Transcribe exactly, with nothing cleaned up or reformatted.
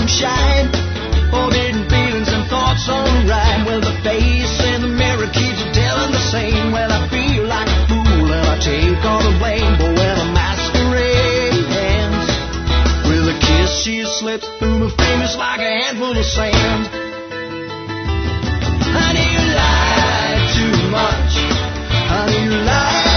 sunshine, forgetting feelings and thoughts on right. Well, the face in the mirror keeps telling the same. Well, I feel like a fool and I take all the blame. But when a masquerade ends with a kiss, she slips through my fingers like a handful of sand. Honey, you lie too much. Honey, you lie.